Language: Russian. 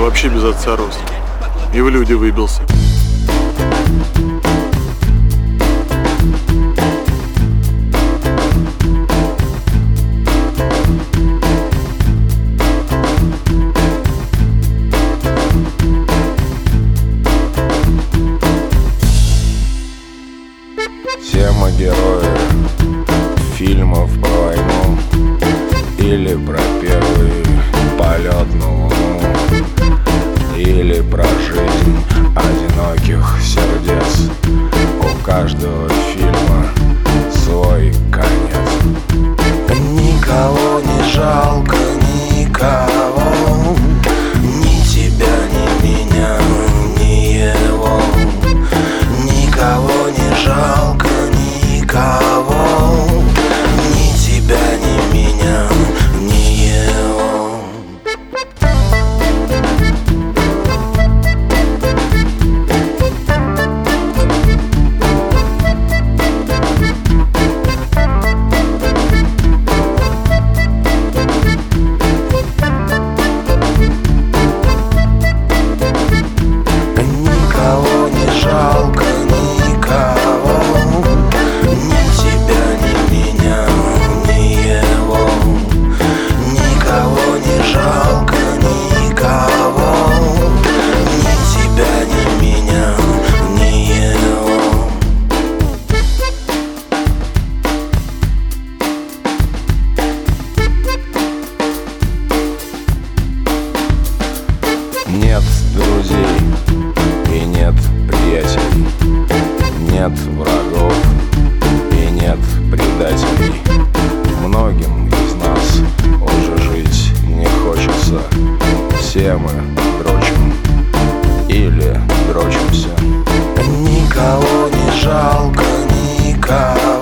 вообще без отца рос. И в люди выбился. Все мы герои фильмов про войну или про первый полет на Луну, или про жизнь одиноких сердец. У каждого фильма свой конец. Никого не жалко, никого, ни тебя, ни меня, ни его. Никого не жалко, никого, ни тебя, ни меня, ни его. Никого не жалко, никого, ни тебя, ни меня, ни его. Никого не жалко, никого, ни тебя, ни меня, ни его. Нет друзей и нет приятелей, нет врагов и нет предателей. Многим из нас уже жить не хочется. Все мы дрочим или дрочимся. Никого не жалко, никого.